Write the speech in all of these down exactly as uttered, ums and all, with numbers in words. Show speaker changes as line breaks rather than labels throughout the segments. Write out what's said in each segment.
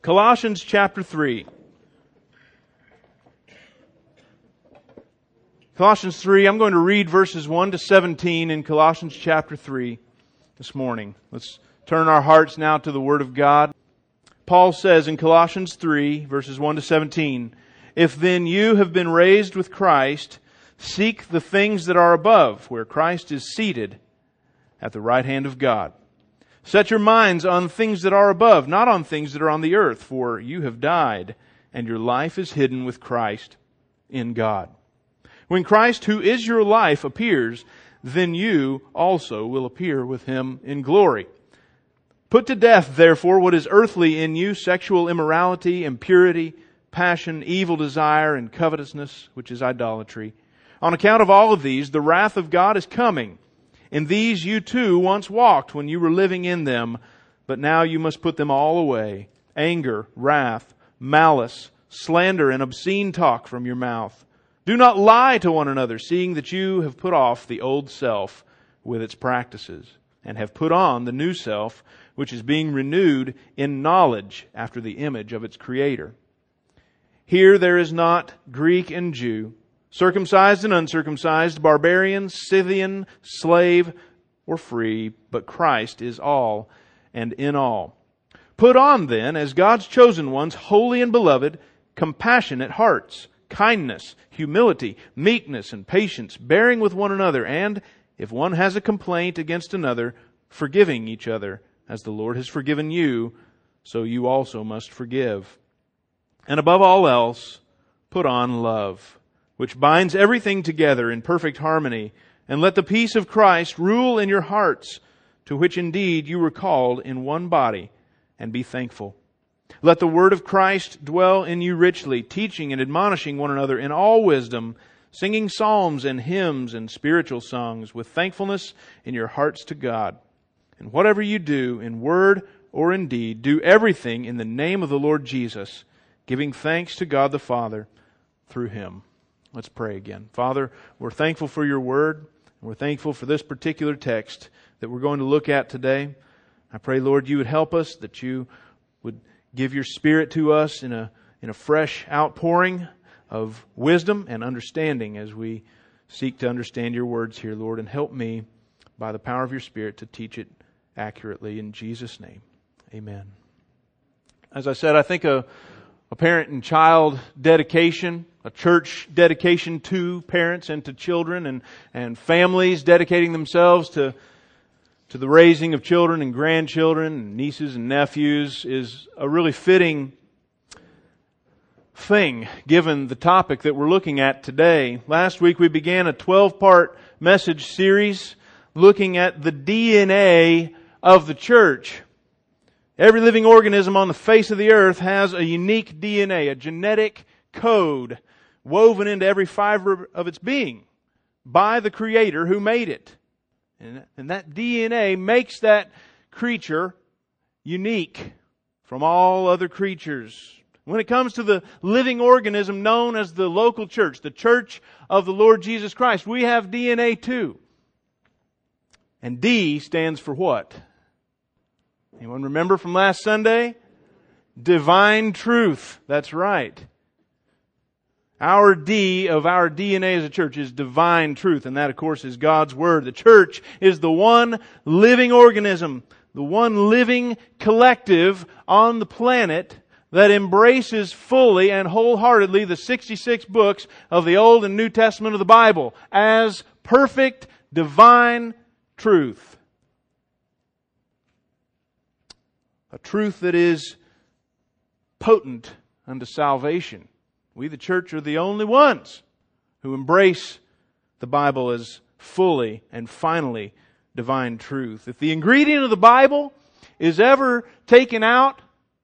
Colossians chapter three. Colossians three, I'm going to read verses one to seventeen in Colossians chapter three this morning. Let's turn our hearts now to the Word of God. Paul says in Colossians three, verses one to seventeen, "If then you have been raised with Christ, seek the things that are above, where Christ is seated at the right hand of God. Set your minds on things that are above, not on things that are on the earth, for you have died, and your life is hidden with Christ in God. When Christ, who is your life, appears, then you also will appear with Him in glory. Put to death, therefore, what is earthly in you, sexual immorality, impurity, passion, evil desire, and covetousness, which is idolatry. On account of all of these, the wrath of God is coming. In these you too once walked when you were living in them, but now you must put them all away. Anger, wrath, malice, slander, and obscene talk from your mouth. Do not lie to one another, seeing that you have put off the old self with its practices, and have put on the new self, which is being renewed in knowledge after the image of its Creator. Here there is not Greek and Jew, circumcised and uncircumcised, barbarian, Scythian, slave, or free, but Christ is all and in all. Put on then, as God's chosen ones, holy and beloved, compassionate hearts, kindness, humility, meekness, and patience, bearing with one another, and, if one has a complaint against another, forgiving each other, as the Lord has forgiven you, so you also must forgive. And above all else, put on love, which binds everything together in perfect harmony, and let the peace of Christ rule in your hearts, to which indeed you were called in one body, and be thankful. Let the word of Christ dwell in you richly, teaching and admonishing one another in all wisdom, singing psalms and hymns and spiritual songs with thankfulness in your hearts to God. And whatever you do, in word or in deed, do everything in the name of the Lord Jesus, giving thanks to God the Father through Him." Let's pray again. Father, we're thankful for your word. And we're thankful for this particular text that we're going to look at today. I pray, Lord, you would help us, that you would give your Spirit to us in a, in a fresh outpouring of wisdom and understanding as we seek to understand your words here, Lord. And help me, by the power of your Spirit, to teach it accurately. In Jesus' name, amen. As I said, I think a, a parent and child dedication, a church dedication to parents and to children, and, and families dedicating themselves to, to the raising of children and grandchildren and nieces and nephews, is a really fitting thing given the topic that we're looking at today. Last week we began a twelve-part message series looking at the D N A of the church. Every living organism on the face of the earth has a unique D N A, a genetic code woven into every fiber of its being by the Creator who made it. And, and that D N A makes that creature unique from all other creatures. When it comes to the living organism known as the local church, the church of the Lord Jesus Christ, we have D N A too. And D stands for what? Anyone remember from last Sunday? Divine truth. That's right. Our D of our D N A as a church is divine truth, and that, of course, is God's Word. The church is the one living organism, the one living collective on the planet that embraces fully and wholeheartedly the sixty-six books of the Old and New Testament of the Bible as perfect divine truth. A truth that is potent unto salvation. We, the church, are the only ones who embrace the Bible as fully and finally divine truth. If the ingredient of the Bible is ever taken out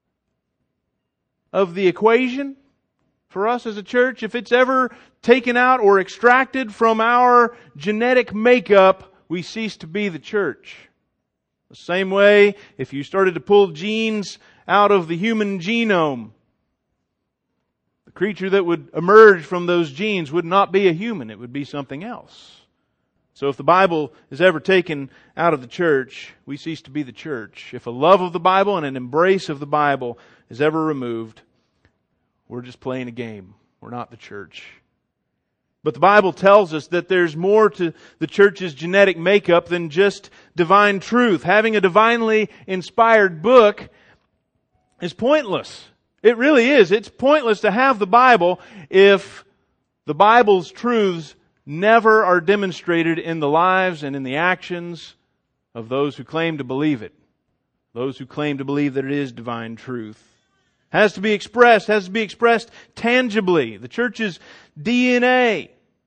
of the equation for us as a church, if it's ever taken out or extracted from our genetic makeup, we cease to be the church. The same way, if you started to pull genes out of the human genome, the creature that would emerge from those genes would not be a human. It would be something else. So if the Bible is ever taken out of the church, we cease to be the church. If a love of the Bible and an embrace of the Bible is ever removed, we're just playing a game. We're not the church. But the Bible tells us that there's more to the church's genetic makeup than just divine truth. Having a divinely inspired book is pointless. It really is. It's pointless to have the Bible if the Bible's truths never are demonstrated in the lives and in the actions of those who claim to believe it. Those who claim to believe that it is divine truth. Has to be expressed, has to be expressed tangibly. The church's D N A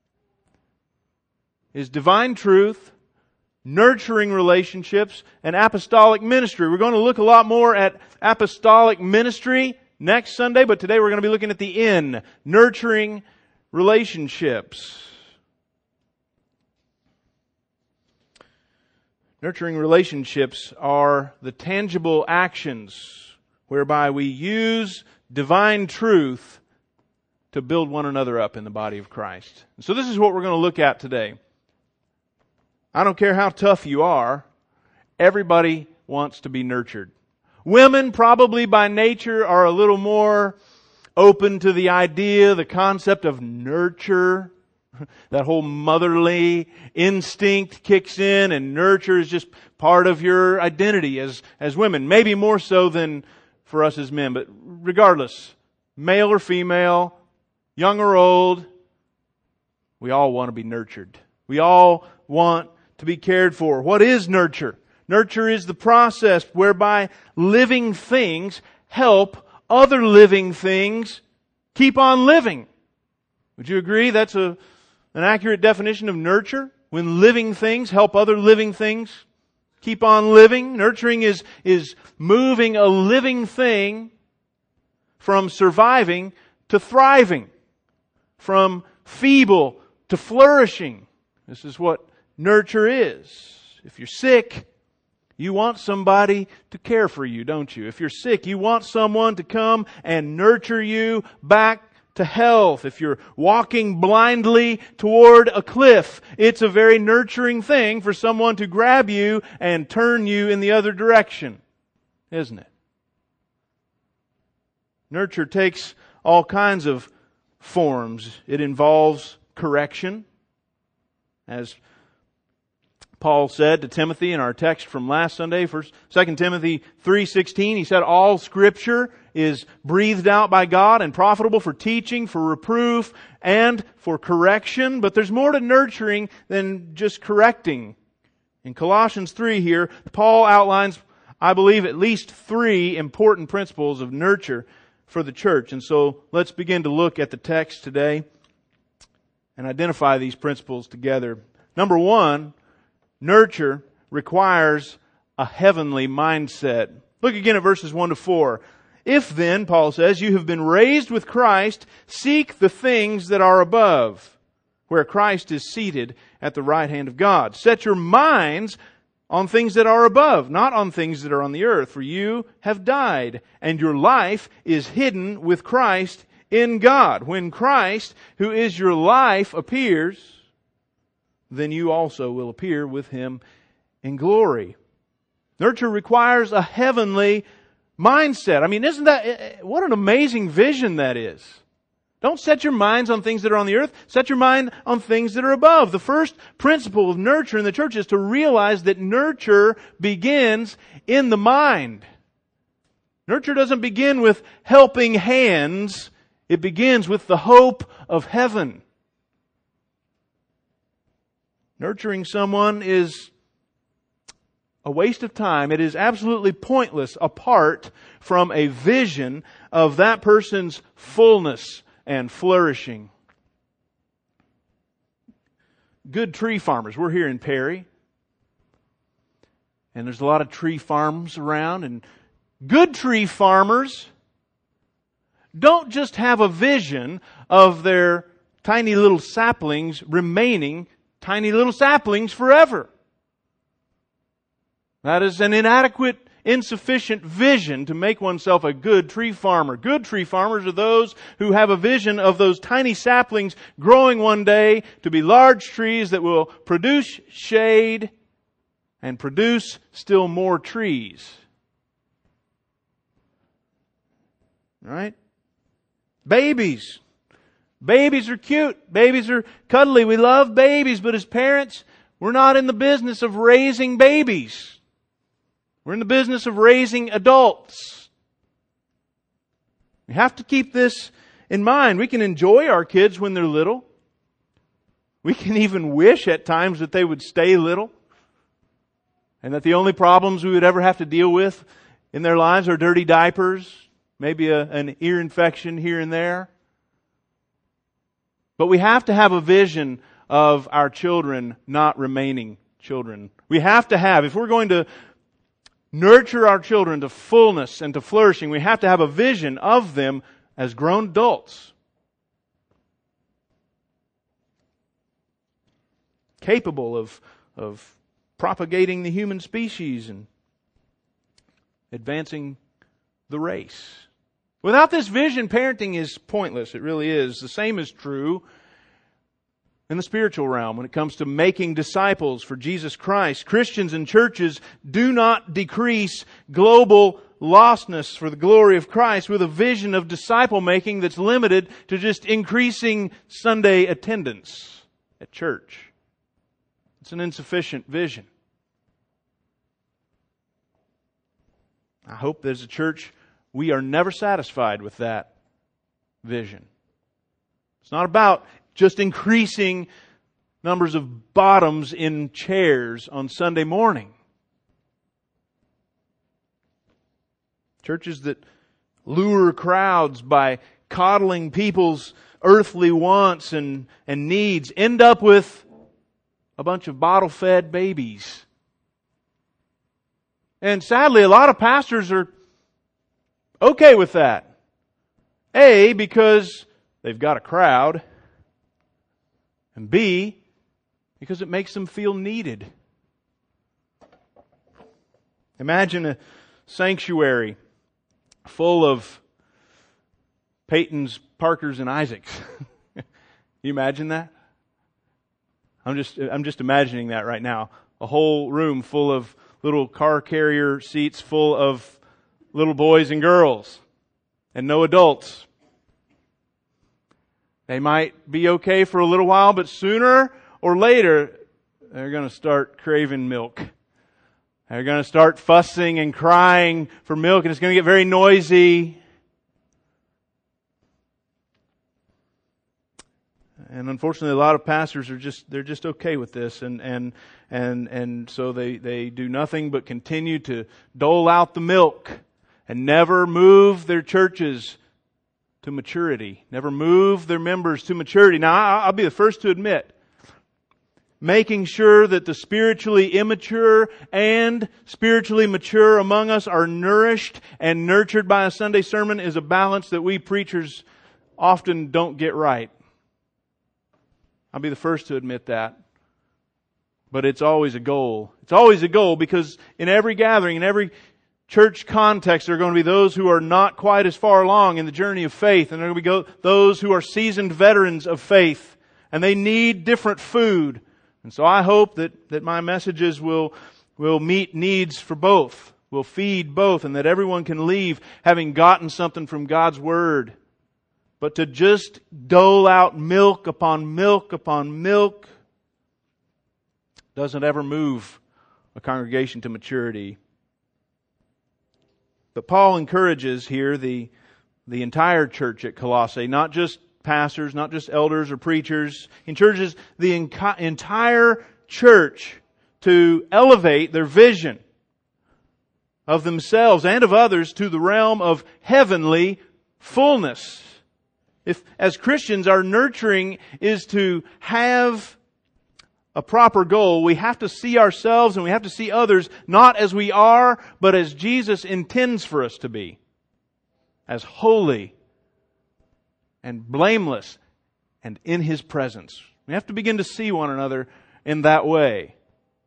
is divine truth, nurturing relationships, and apostolic ministry. We're going to look a lot more at apostolic ministry next Sunday, but today we're going to be looking at the N, nurturing relationships. Nurturing relationships are the tangible actions whereby we use divine truth to build one another up in the body of Christ. And so this is what we're going to look at today. I don't care how tough you are, everybody wants to be nurtured. Women probably by nature are a little more open to the idea, the concept of nurture. That whole motherly instinct kicks in, and nurture is just part of your identity as, as women. Maybe more so than for us as men, but regardless, male or female, young or old, we all want to be nurtured. We all want to be cared for. What is nurture? Nurture is the process whereby living things help other living things keep on living. Would you agree that's a an accurate definition of nurture? When living things help other living things keep on living. Nurturing is, is moving a living thing from surviving to thriving. From feeble to flourishing. This is what nurture is. If you're sick, you want somebody to care for you, don't you? If you're sick, you want someone to come and nurture you back to health. If you're walking blindly toward a cliff, it's a very nurturing thing for someone to grab you and turn you in the other direction, isn't it? Nurture takes all kinds of forms. It involves correction, as Paul said to Timothy in our text from last Sunday, First, Second Timothy three sixteen. He said, all Scripture is breathed out by God and profitable for teaching, for reproof, and for correction. But there's more to nurturing than just correcting. In Colossians three here, Paul outlines, I believe, at least three important principles of nurture for the church. And so let's begin to look at the text today and identify these principles together. Number one, nurture requires a heavenly mindset. Look again at verses one to four. If then, Paul says, you have been raised with Christ, seek the things that are above, where Christ is seated at the right hand of God. Set your minds on things that are above, not on things that are on the earth, for you have died, and your life is hidden with Christ in God. When Christ, who is your life, appears, then you also will appear with Him in glory. Nurture requires a heavenly mindset. I mean, isn't that, what an amazing vision that is. Don't set your minds on things that are on the earth. Set your mind on things that are above. The first principle of nurture in the church is to realize that nurture begins in the mind. Nurture doesn't begin with helping hands. It begins with the hope of heaven. Nurturing someone is a waste of time. It is absolutely pointless apart from a vision of that person's fullness and flourishing. Good tree farmers. We're here in Perry, and there's a lot of tree farms around, and good tree farmers don't just have a vision of their tiny little saplings remaining tiny little saplings forever. That is an inadequate, insufficient vision to make oneself a good tree farmer. Good tree farmers are those who have a vision of those tiny saplings growing one day to be large trees that will produce shade and produce still more trees. Right? Babies. Babies are cute. Babies are cuddly. We love babies, but as parents, we're not in the business of raising babies. We're in the business of raising adults. We have to keep this in mind. We can enjoy our kids when they're little. We can even wish at times that they would stay little, and that the only problems we would ever have to deal with in their lives are dirty diapers, maybe a, an ear infection here and there. But we have to have a vision of our children not remaining children. We have to have, if we're going to nurture our children to fullness and to flourishing, we have to have a vision of them as grown adults, capable of, of propagating the human species and advancing the race. Without this vision, parenting is pointless. It really is. The same is true in the spiritual realm when it comes to making disciples for Jesus Christ. Christians and churches do not decrease global lostness for the glory of Christ with a vision of disciple making that's limited to just increasing Sunday attendance at church. It's an insufficient vision. I hope that as a church, we are never satisfied with that vision. It's not about just increasing numbers of bottoms in chairs on Sunday morning. Churches that lure crowds by coddling people's earthly wants and, and needs end up with a bunch of bottle-fed babies. And sadly, a lot of pastors are okay with that. A, because they've got a crowd. And B, because it makes them feel needed. Imagine a sanctuary full of Peytons, Parkers, and Isaacs. Can you imagine that? I'm just I'm just imagining that right now. A whole room full of little car carrier seats full of little boys and girls and no adults. They might be okay for a little while, but sooner or later they're going to start craving milk. They're going to start fussing and crying for milk, and it's going to get very noisy. And unfortunately, a lot of pastors are just, they're just okay with this. And, and, and, and so they, they do nothing but continue to dole out the milk and never move their churches to maturity. Never move their members to maturity. Now, I'll be the first to admit, making sure that the spiritually immature and spiritually mature among us are nourished and nurtured by a Sunday sermon is a balance that we preachers often don't get right. I'll be the first to admit that. But it's always a goal. It's always a goal because in every gathering, in every church context, there are going to be those who are not quite as far along in the journey of faith. And there are going to be those who are seasoned veterans of faith. And they need different food. And so I hope that, that my messages will, will meet needs for both. Will feed both. And that everyone can leave having gotten something from God's Word. But to just dole out milk upon milk upon milk doesn't ever move a congregation to maturity. But Paul encourages here the, the entire church at Colossae, not just pastors, not just elders or preachers. He encourages the enc- entire church to elevate their vision of themselves and of others to the realm of heavenly fullness. If, as Christians, our nurturing is to have a proper goal, we have to see ourselves and we have to see others not as we are, but as Jesus intends for us to be. As holy and blameless and in His presence. We have to begin to see one another in that way.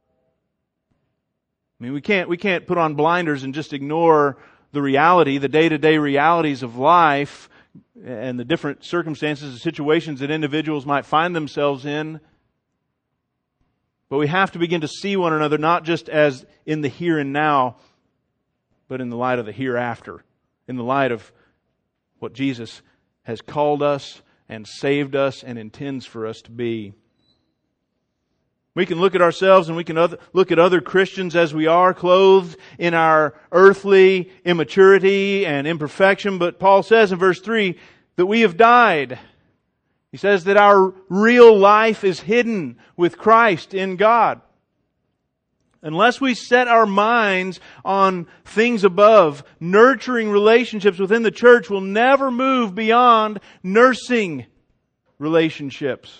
I mean, we can't, we can't put on blinders and just ignore the reality, the day-to-day realities of life and the different circumstances and situations that individuals might find themselves in. But we have to begin to see one another not just as in the here and now, but in the light of the hereafter, in the light of what Jesus has called us and saved us and intends for us to be. We can look at ourselves and we can other, look at other Christians as we are, clothed in our earthly immaturity and imperfection. But Paul says in verse three that we have died. He says that our real life is hidden with Christ in God. Unless we set our minds on things above, nurturing relationships within the church will never move beyond nursing relationships.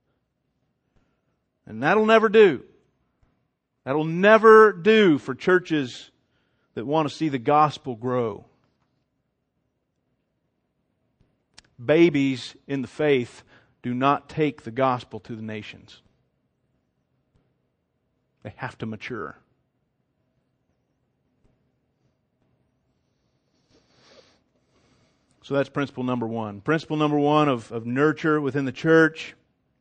And that'll never do. That'll never do for churches that want to see the gospel grow. Babies in the faith do not take the gospel to the nations. They have to mature. So that's principle number one. Principle number one of, of nurture within the church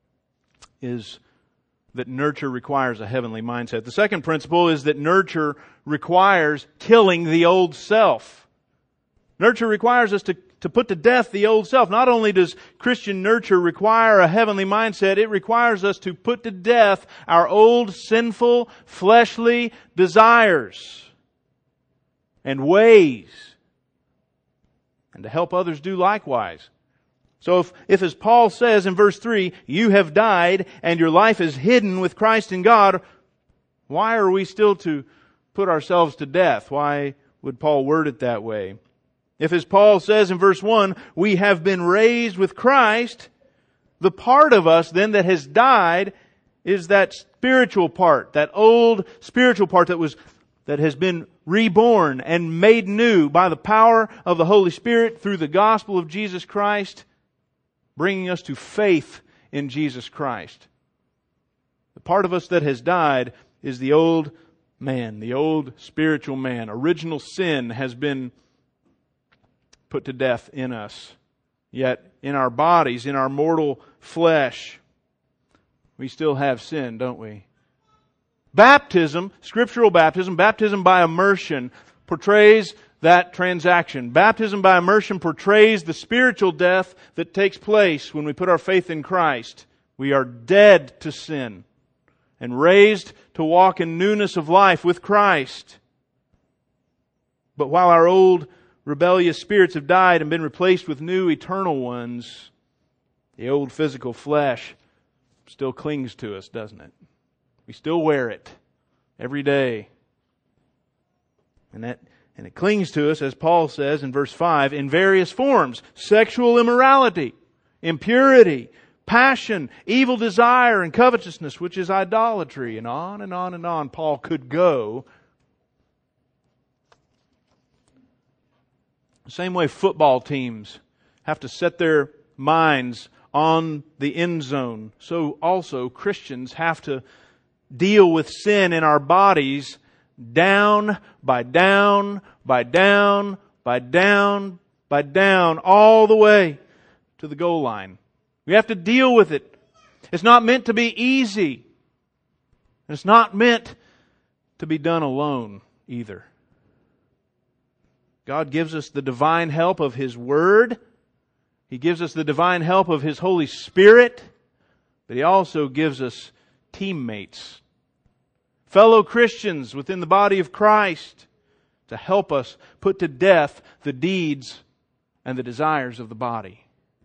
is that nurture requires a heavenly mindset. The second principle is that nurture requires killing the old self. Nurture requires us to, to put to death the old self. Not only does Christian nurture require a heavenly mindset, it requires us to put to death our old sinful, fleshly desires and ways, and to help others do likewise. So if, if as Paul says in verse three, you have died and your life is hidden with Christ in God, why are we still to put ourselves to death? Why would Paul word it that way? If as Paul says in verse one, we have been raised with Christ, the part of us then that has died is that spiritual part, that old spiritual part that was that has been reborn and made new by the power of the Holy Spirit through the gospel of Jesus Christ, bringing us to faith in Jesus Christ. The part of us that has died is the old man, the old spiritual man. Original sin has been put to death in us. Yet in our bodies, in our mortal flesh, we still have sin, don't we? Baptism, scriptural baptism, baptism by immersion, portrays that transaction. Baptism by immersion portrays the spiritual death that takes place when we put our faith in Christ. We are dead to sin and raised to walk in newness of life with Christ. But while our old rebellious spirits have died and been replaced with new eternal ones, the old physical flesh still clings to us, doesn't it? We still wear it every day. And that And it clings to us, as Paul says in verse five, in various forms. Sexual immorality, impurity, passion, evil desire, and covetousness, which is idolatry. And on and on and on Paul could go. The same way football teams have to set their minds on the end zone, so also Christians have to deal with sin in our bodies down by down by down by down by down all the way to the goal line. We have to deal with it. It's not meant to be easy. It's not meant to be done alone either. God gives us the divine help of His Word. He gives us the divine help of His Holy Spirit. But He also gives us teammates, fellow Christians within the body of Christ, to help us put to death the deeds and the desires of the body.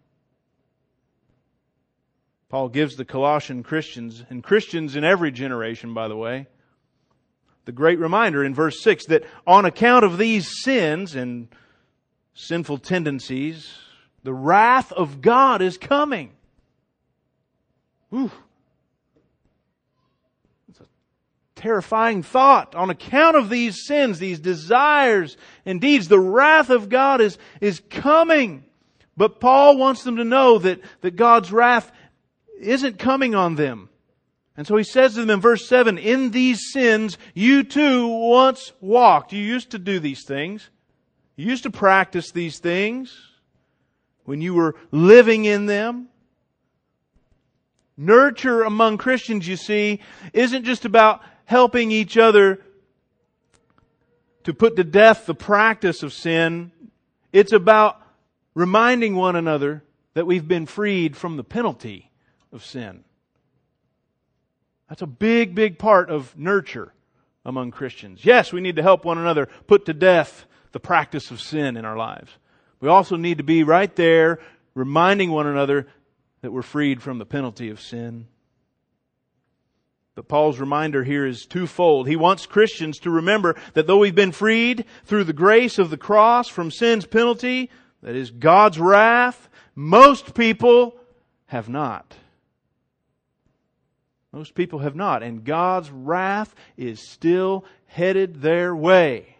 Paul gives the Colossian Christians, and Christians in every generation, by the way, the great reminder in verse six that on account of these sins and sinful tendencies, the wrath of God is coming. Ooh. Terrifying thought. On account of these sins, these desires and deeds, the wrath of God is, is coming. But Paul wants them to know that, that God's wrath isn't coming on them. And so he says to them in verse seven, in these sins you too once walked. You used to do these things. You used to practice these things when you were living in them. Nurture among Christians, you see, isn't just about helping each other to put to death the practice of sin. It's about reminding one another that we've been freed from the penalty of sin. That's a big, big part of nurture among Christians. Yes, we need to help one another put to death the practice of sin in our lives. We also need to be right there reminding one another that we're freed from the penalty of sin. But Paul's reminder here is twofold. He wants Christians to remember that though we've been freed through the grace of the cross from sin's penalty, that is God's wrath, most people have not. Most people have not. And God's wrath is still headed their way.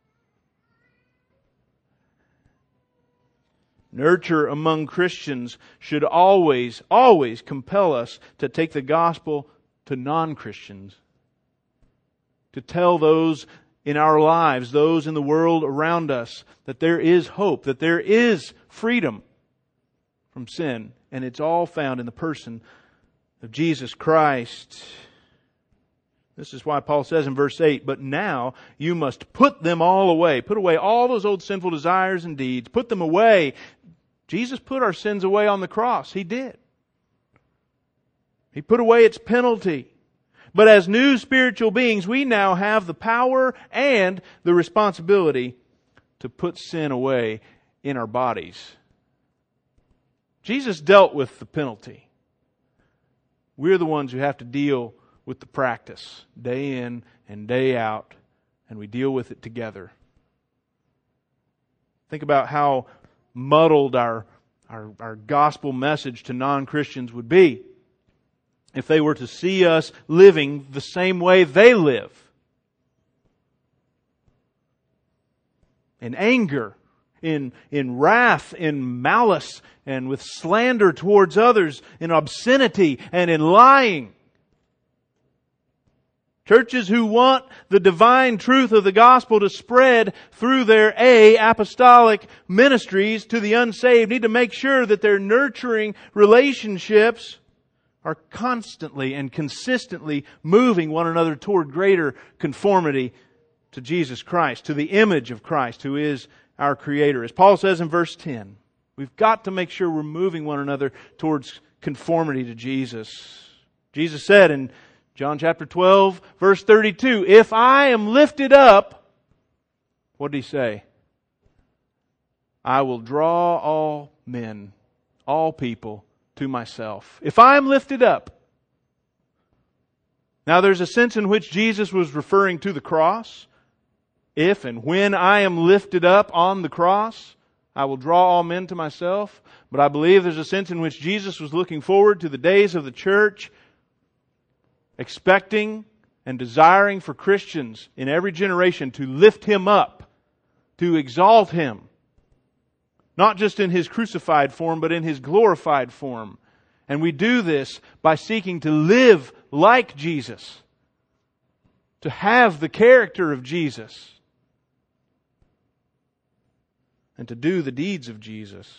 Nurture among Christians should always, always compel us to take the gospel to non-Christians. To tell those in our lives, those in the world around us, that there is hope, that there is freedom from sin. And it's all found in the person of Jesus Christ. This is why Paul says in verse eight, but now you must put them all away. Put away all those old sinful desires and deeds. Put them away. Jesus put our sins away on the cross. He did. He put away its penalty. But as new spiritual beings, we now have the power and the responsibility to put sin away in our bodies. Jesus dealt with the penalty. We're the ones who have to deal with the practice day in and day out, and we deal with it together. Think about how muddled our, our, our gospel message to non-Christians would be if they were to see us living the same way they live. In anger, in, in wrath, in malice, and with slander towards others, in obscenity, and in lying. Churches who want the divine truth of the gospel to spread through their A, apostolic ministries to the unsaved need to make sure that their nurturing relationships are constantly and consistently moving one another toward greater conformity to Jesus Christ, to the image of Christ, who is our Creator. As Paul says in verse ten, we've got to make sure we're moving one another towards conformity to Jesus. Jesus said in John chapter twelve, verse thirty-two, if I am lifted up, what did He say? I will draw all men, all people, to myself. If I am lifted up. Now there's a sense in which Jesus was referring to the cross. If and when I am lifted up on the cross, I will draw all men to myself. But I believe there's a sense in which Jesus was looking forward to the days of the church, expecting and desiring for Christians in every generation to lift Him up, to exalt Him. Not just in His crucified form, but in His glorified form. And we do this by seeking to live like Jesus. To have the character of Jesus. And to do the deeds of Jesus.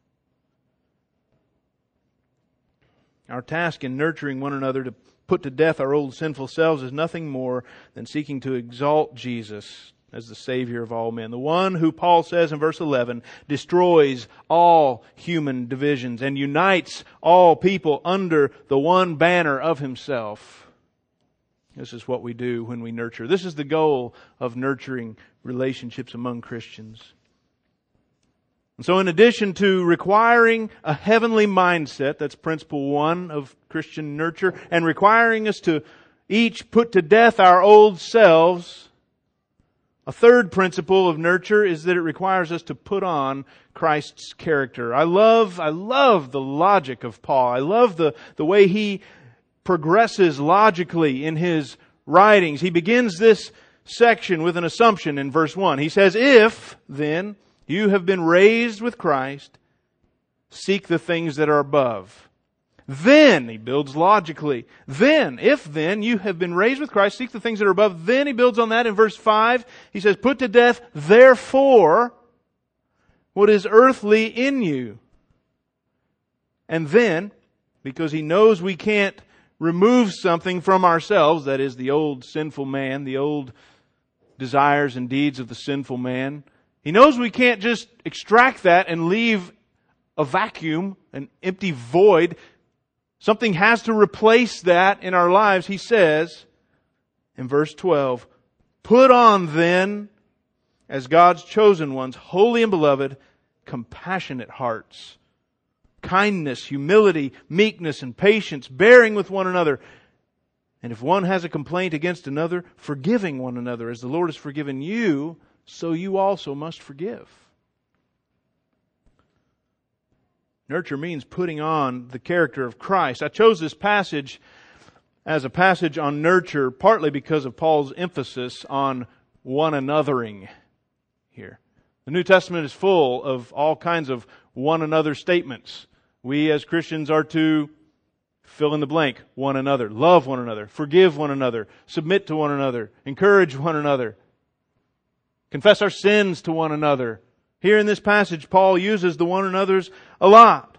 Our task in nurturing one another to put to death our old sinful selves is nothing more than seeking to exalt Jesus as the Savior of all men. The one who, Paul says in verse eleven, destroys all human divisions and unites all people under the one banner of Himself. This is what we do when we nurture. This is the goal of nurturing relationships among Christians. And so in addition to requiring a heavenly mindset, that's principle one of Christian nurture, and requiring us to each put to death our old selves, a third principle of nurture is that it requires us to put on Christ's character. I love, I love the logic of Paul. I love the, the way he progresses logically in his writings. He begins this section with an assumption in verse one. He says, if, then, you have been raised with Christ, seek the things that are above. Then, he builds logically. Then, if then you have been raised with Christ, seek the things that are above. Then he builds on that in verse five. He says, put to death, therefore, what is earthly in you. And then, because he knows we can't remove something from ourselves, that is the old sinful man, the old desires and deeds of the sinful man, He knows we can't just extract that and leave a vacuum, an empty void. Something has to replace that in our lives. He says in verse twelve, "Put on then, as God's chosen ones, holy and beloved, compassionate hearts, kindness, humility, meekness, and patience, bearing with one another. And if one has a complaint against another, forgiving one another. As the Lord has forgiven you, so you also must forgive." Nurture means putting on the character of Christ. I chose this passage as a passage on nurture partly because of Paul's emphasis on one anothering here. The New Testament is full of all kinds of one another statements. We as Christians are to fill in the blank, one another, love one another, forgive one another, submit to one another, encourage one another, confess our sins to one another. Here in this passage, Paul uses the one another's a lot.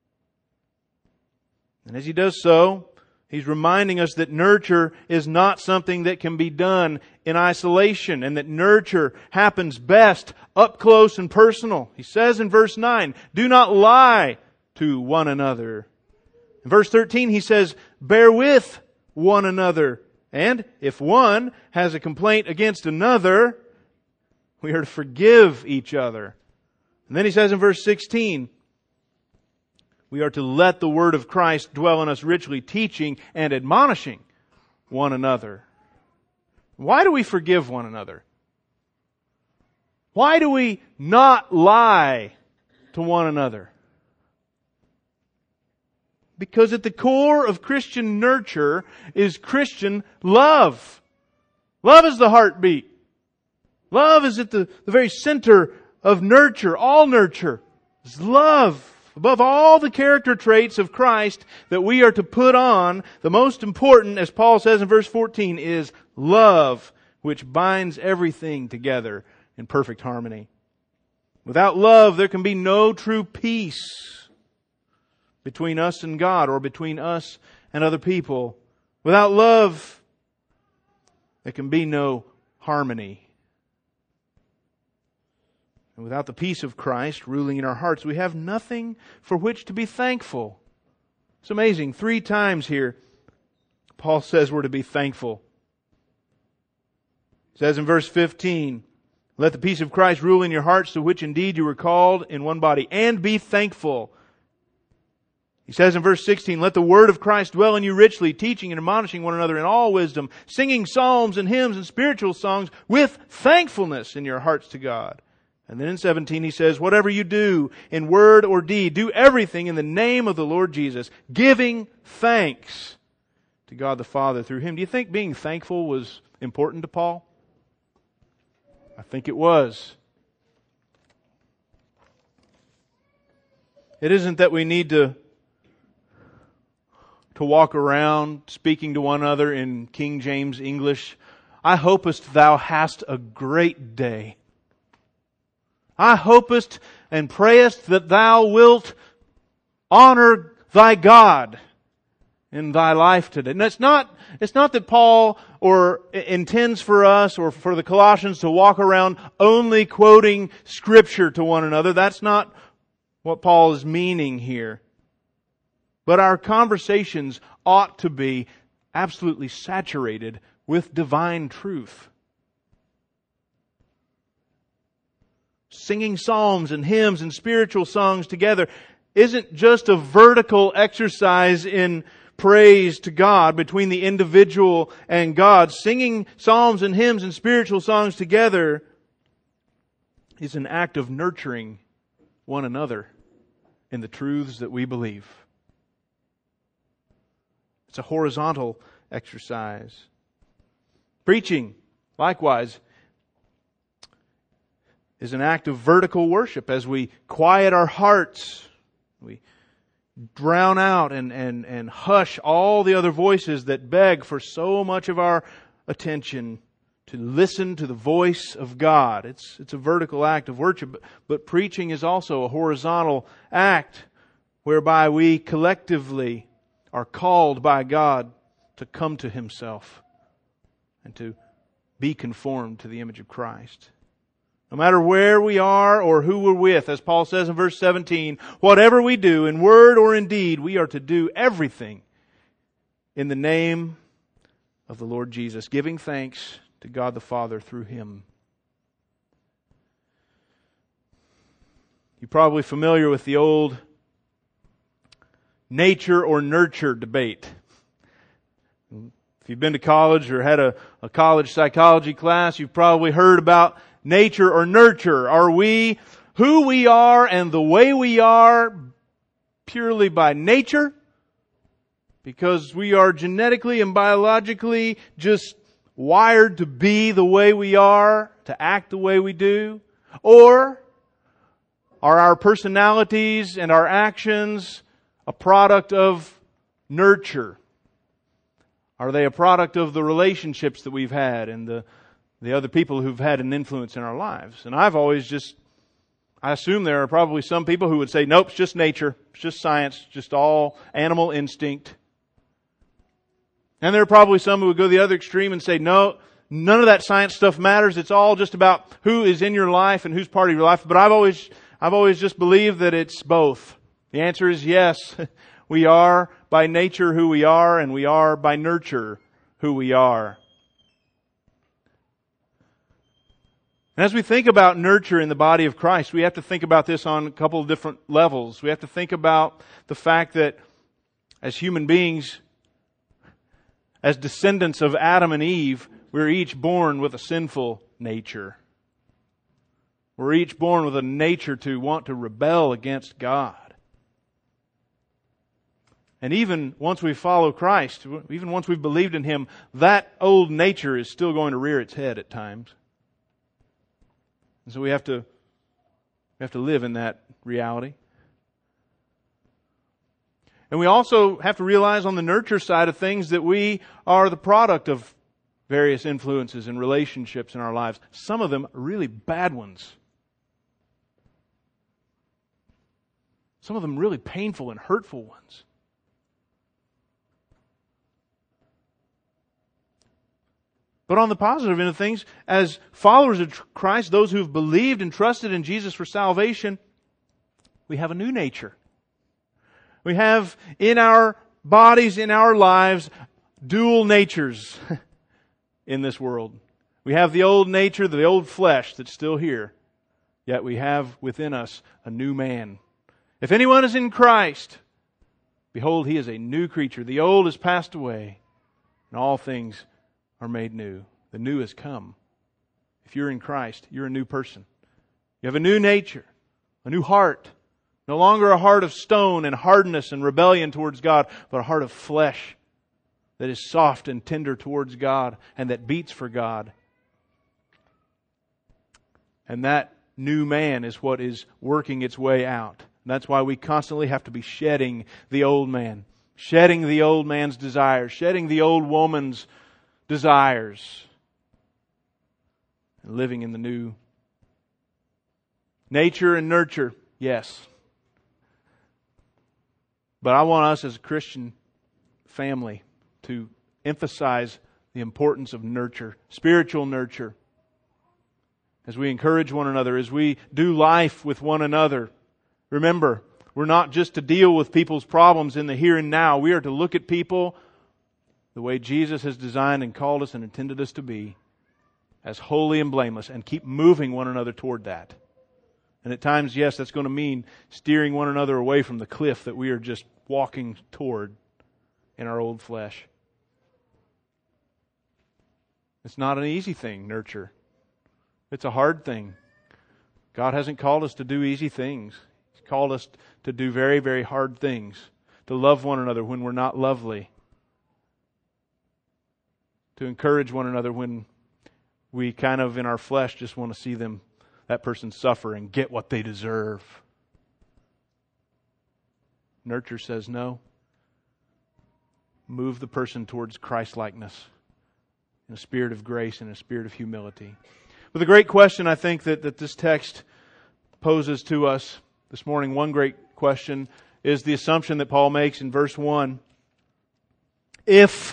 And as he does so, he's reminding us that nurture is not something that can be done in isolation, and that nurture happens best up close and personal. He says in verse nine, "Do not lie to one another." In verse thirteen, he says, "Bear with one another. And if one has a complaint against another, we are to forgive each other." And then he says in verse sixteen, we are to let the word of Christ dwell in us richly, teaching and admonishing one another. Why do we forgive one another? Why do we not lie to one another? Because at the core of Christian nurture is Christian love. Love is the heartbeat. Love is at the, the very center of nurture. All nurture is love. Above all the character traits of Christ that we are to put on, the most important, as Paul says in verse fourteen, is love, which binds everything together in perfect harmony. Without love, there can be no true peace between us and God, or between us and other people. Without love, there can be no harmony. And without the peace of Christ ruling in our hearts, we have nothing for which to be thankful. It's amazing. Three times here, Paul says we're to be thankful. He says in verse fifteen, "Let the peace of Christ rule in your hearts, to which indeed you were called in one body, and be thankful." He says in verse sixteen, "Let the word of Christ dwell in you richly, teaching and admonishing one another in all wisdom, singing psalms and hymns and spiritual songs with thankfulness in your hearts to God." And then in seventeen he says, "Whatever you do in word or deed, do everything in the name of the Lord Jesus, giving thanks to God the Father through Him." Do you think being thankful was important to Paul? I think it was. It isn't that we need to to walk around speaking to one another in King James English. "I hopest thou hast a great day. I hopest and prayest that thou wilt honor thy God in thy life today." And it's not, it's not that Paul or intends for us or for the Colossians to walk around only quoting Scripture to one another. That's not what Paul is meaning here. But our conversations ought to be absolutely saturated with divine truth. Singing psalms and hymns and spiritual songs together isn't just a vertical exercise in praise to God between the individual and God. Singing psalms and hymns and spiritual songs together is an act of nurturing one another in the truths that we believe. It's a horizontal exercise. Preaching, likewise, is an act of vertical worship as we quiet our hearts. We drown out and, and, and hush all the other voices that beg for so much of our attention to listen to the voice of God. It's, it's a vertical act of worship, but, but preaching is also a horizontal act whereby we collectively are called by God to come to Himself and to be conformed to the image of Christ. No matter where we are or who we're with, as Paul says in verse seventeen, whatever we do, in word or in deed, we are to do everything in the name of the Lord Jesus, giving thanks to God the Father through Him. You're probably familiar with the old nature or nurture debate. If you've been to college or had a, a college psychology class, you've probably heard about nature or nurture. Are we who we are and the way we are purely by nature? Because we are genetically and biologically just wired to be the way we are, to act the way we do? Or are our personalities and our actions a product of nurture? Are they a product of the relationships that we've had and the the other people who've had an influence in our lives? And I've always just, I assume there are probably some people who would say, nope, it's just nature, it's just science, just all animal instinct. And there are probably some who would go the other extreme and say, no, none of that science stuff matters. It's all just about who is in your life and who's part of your life. But I've always, I've always just believed that it's both. The answer is yes. We are by nature who we are, and we are by nurture who we are. And as we think about nurture in the body of Christ, we have to think about this on a couple of different levels. We have to think about the fact that as human beings, as descendants of Adam and Eve, we're each born with a sinful nature. We're each born with a nature to want to rebel against God. And even once we follow Christ, even once we've believed in Him, that old nature is still going to rear its head at times. And so we have to, we have to live in that reality. And we also have to realize on the nurture side of things that we are the product of various influences and relationships in our lives. Some of them really bad ones. Some of them really painful and hurtful ones. But on the positive end of things, as followers of Christ, those who have believed and trusted in Jesus for salvation, we have a new nature. We have in our bodies, in our lives, dual natures in this world. We have the old nature, the old flesh that's still here. Yet we have within us a new man. If anyone is in Christ, behold, he is a new creature. The old has passed away, and all things are made new. The new has come. If you're in Christ, you're a new person. You have a new nature, a new heart. No longer a heart of stone and hardness and rebellion towards God, but a heart of flesh that is soft and tender towards God and that beats for God. And that new man is what is working its way out. And that's why we constantly have to be shedding the old man. Shedding the old man's desires. Shedding the old woman's desires. And living in the new. Nature and nurture, yes. But I want us as a Christian family to emphasize the importance of nurture, spiritual nurture. As we encourage one another, as we do life with one another. Remember, we're not just to deal with people's problems in the here and now. We are to look at people the way Jesus has designed and called us and intended us to be, as holy and blameless, and keep moving one another toward that. And at times, yes, that's going to mean steering one another away from the cliff that we are just walking toward in our old flesh. It's not an easy thing, nurture. It's a hard thing. God hasn't called us to do easy things. He's called us to do very, very hard things. To love one another when we're not lovely. To encourage one another when we kind of in our flesh just want to see them, that person suffer and get what they deserve. Nurture says no. Move the person towards Christ-likeness in a spirit of grace and a spirit of humility. But the great question I think that, that this text poses to us this morning, one great question, is the assumption that Paul makes in verse one. If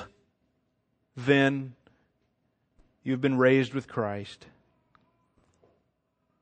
then you've been raised with Christ,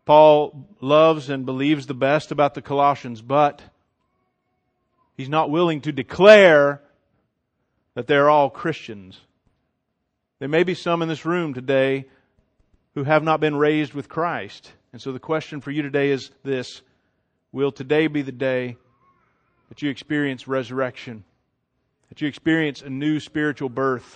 Paul loves and believes the best about the Colossians, but he's not willing to declare that they're all Christians. There may be some in this room today who have not been raised with Christ. And so the question for you today is this: will today be the day that you experience resurrection? That you experience a new spiritual birth?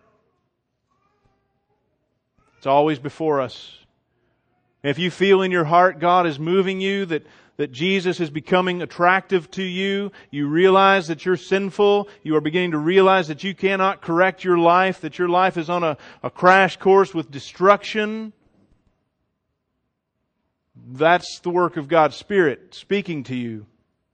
It's always before us. If you feel in your heart God is moving you, that, that Jesus is becoming attractive to you, you realize that you're sinful, you are beginning to realize that you cannot correct your life, that your life is on a, a crash course with destruction, that's the work of God's Spirit speaking to you.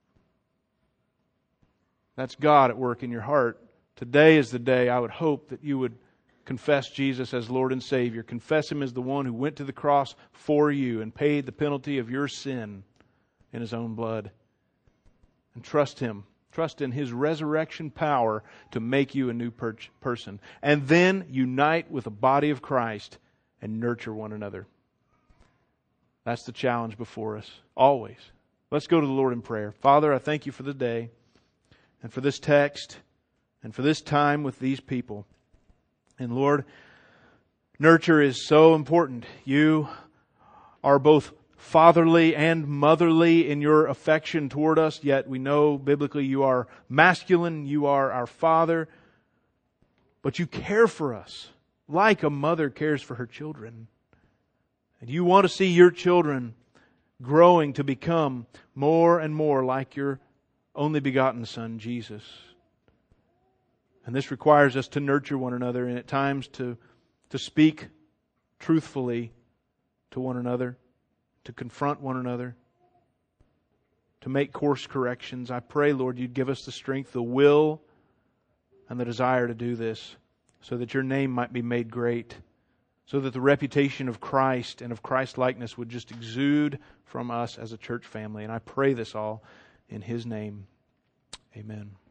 That's God at work in your heart. Today is the day I would hope that you would confess Jesus as Lord and Savior. Confess Him as the one who went to the cross for you and paid the penalty of your sin in His own blood. And trust Him. Trust in His resurrection power to make you a new per- person. And then unite with the body of Christ and nurture one another. That's the challenge before us, always. Let's go to the Lord in prayer. Father, I thank You for the day and for this text and for this time with these people. And Lord, nurture is so important. You are both fatherly and motherly in Your affection toward us, yet we know biblically You are masculine, You are our Father, but You care for us like a mother cares for her children. And You want to see Your children growing to become more and more like Your only begotten Son, Jesus. And this requires us to nurture one another and at times to, to speak truthfully to one another, to confront one another, to make course corrections. I pray, Lord, You'd give us the strength, the will, and the desire to do this so that Your name might be made great, so that the reputation of Christ and of Christ-likeness would just exude from us as a church family. And I pray this all in His name. Amen.